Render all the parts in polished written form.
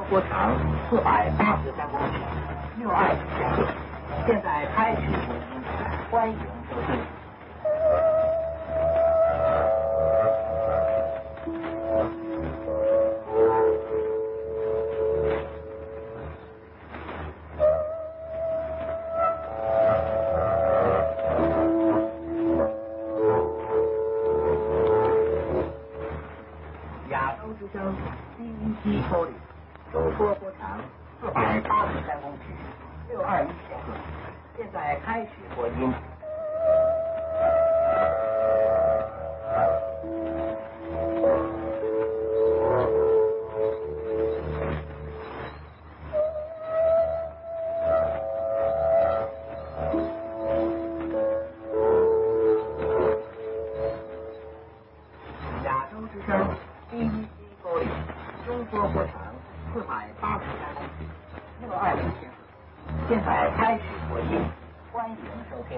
波长483公尺，62千赫。现在开始播音，欢迎收听。亚洲之声第一期收领，中波波长483公尺，621千赫。现在开始播音。亚洲之声第一期收领，中波波长483公尺，620千赫。现在开始播音，欢迎收听。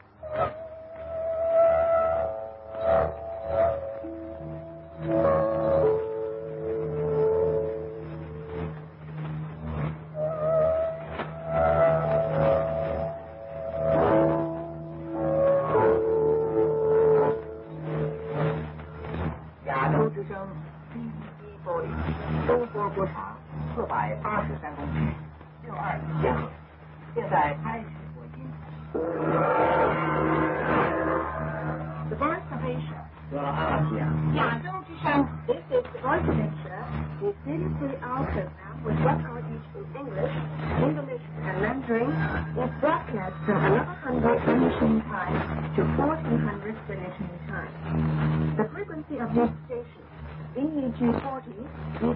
亚洲之声第一期收领，中波波长483公尺，621千赫。现在开始播音。The Voice of Asia. 亚洲之声。This is the Voice of Asia. We seriously our program with web outreach in English, English and Mandarin. It's broadcast from 1100 Greenwich time to 1400 Greenwich time. The frequency of this station, EEG 40, is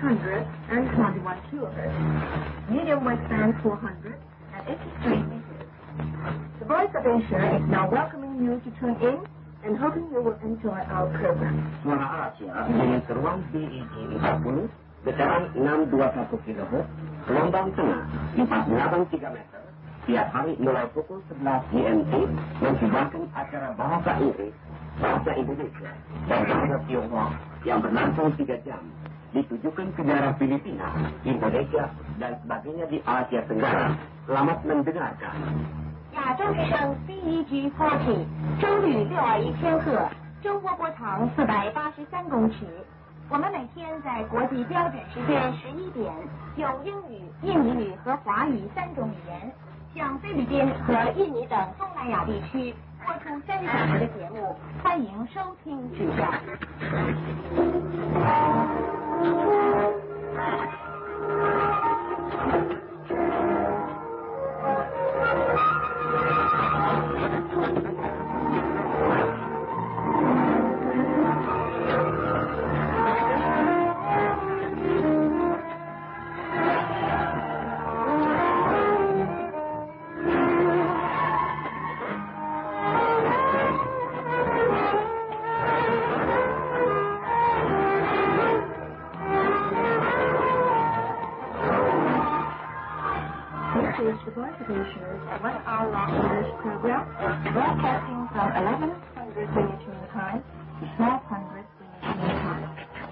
621 kilohertz. Medium wave band 400. At 83 meters. The Voice of Asia is now welcoming you to tune in and hoping you will enjoy our program. Suara Asia dengan teruang DEG 40, getaran 621 kHz, gelombang tengah 483 meter, tiap hari mulai pukul 11 GMT mensibarkan acara bahasa Inggris, bahasa Indonesia, dan bahasa Tionghoa yang berlangsung 3 jam. Ditujukan ke daerah Filipina, Indonesia, dan sebagainya di Asia Tenggara. Selamat mendengarkan. 亚洲之声 DEG 40，周率621千赫，中波波长483公尺。我们每天在国际标准时间11点，用英语、印尼语和华语3种语言，向菲律宾和印尼等东南亚地区播出3小时的节目，欢迎收听指教。The Voice of Asia's 1-hour-long English program, broadcasting from 1100 Greenwich Mean Time to 1200 Greenwich Mean Time.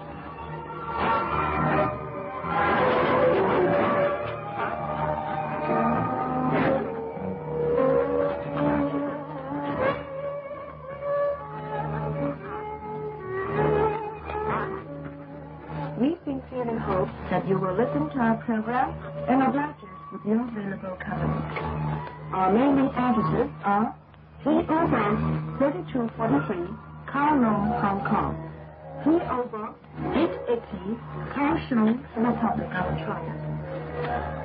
We sincerely hope that you will listen to our program and oblige us with your available coverage. Our mailing addresses are P.O. Box 3243, Kowloon, Hong Kong. P.O. Box 880, Kaohsiung, Republic of China.